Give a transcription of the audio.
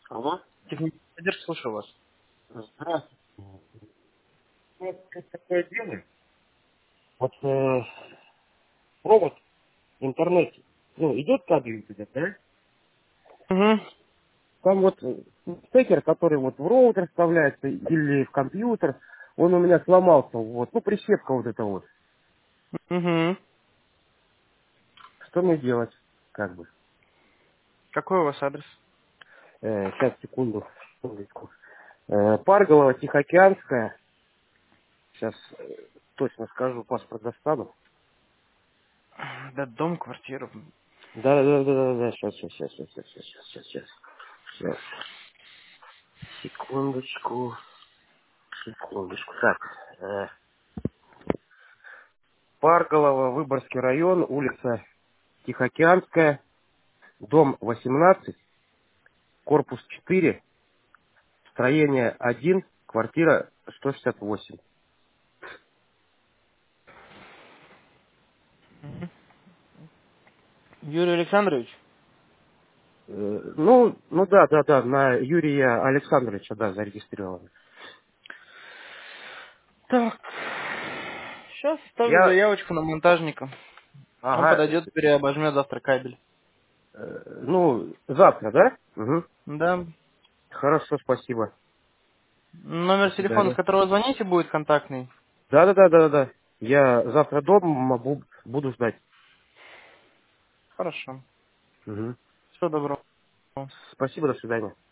Алло. Технический поддержка, слушаю вас. Здравствуйте. Вот тут такое дело. Вот провод в интернете, ну, идет кабель идет, да? Угу. Там вот стекер, который вот в роутер вставляется или в компьютер, он у меня сломался, вот, ну, прищепка вот эта вот. Угу. Что мне делать, как бы? Какой у вас адрес? Сейчас, секундочку. Парголова, Тихоокеанская. Сейчас точно скажу, паспорт достану. Да, дом, квартира. Да, сейчас. Секундочку. Так, Парголова, Выборгский район, улица Тихоокеанская, дом 18, корпус 4, строение 1, квартира 168. Юрий Александрович? Ну да, на Юрия Александровича, да, зарегистрировано. Так. Сейчас ставлю Я, заявочку на монтажника. Он ага, подойдет, переобожмет завтра кабель. завтра, да? Угу. Да. Хорошо, спасибо. До Номер телефона, с свидания. которого звоните, будет контактный. Да. Я завтра дома буду ждать. Хорошо. Мгм. Всего доброго. Спасибо, до свидания.